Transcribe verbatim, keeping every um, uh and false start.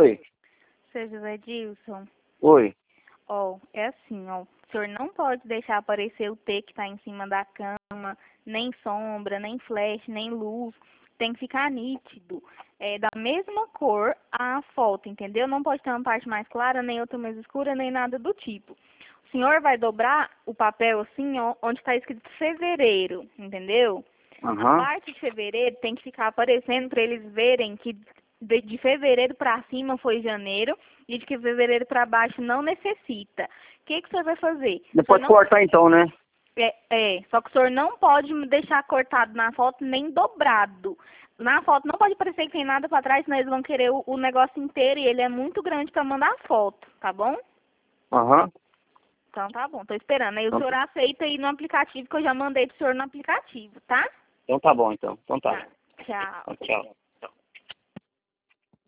Oi. Seu José Dilson, Oi. ó, é assim, ó, o senhor não pode deixar aparecer o T que tá em cima da cama, nem sombra, nem flash, nem luz, tem que ficar nítido, é da mesma cor a foto, entendeu? Não pode ter uma parte mais clara, nem outra mais escura, nem nada do tipo. O senhor vai dobrar o papel assim, ó, onde está escrito fevereiro, entendeu? A Aham. parte de fevereiro tem que ficar aparecendo para eles verem que de, de fevereiro para cima foi janeiro e de que fevereiro para baixo não necessita. O que que o senhor vai fazer? O senhor Depois não, cortar então, né? é, é, só que o senhor não pode me deixar cortado na foto nem dobrado. Na foto não pode parecer que tem nada para trás, senão eles vão querer o, o negócio inteiro e ele é muito grande para mandar foto, tá bom? Aham. Então tá bom, tô esperando. Aí o Então, senhor aceita aí no aplicativo que eu já mandei pro senhor no aplicativo, tá? então tá bom, então. Então tá. Tá. Tchau. Tchau.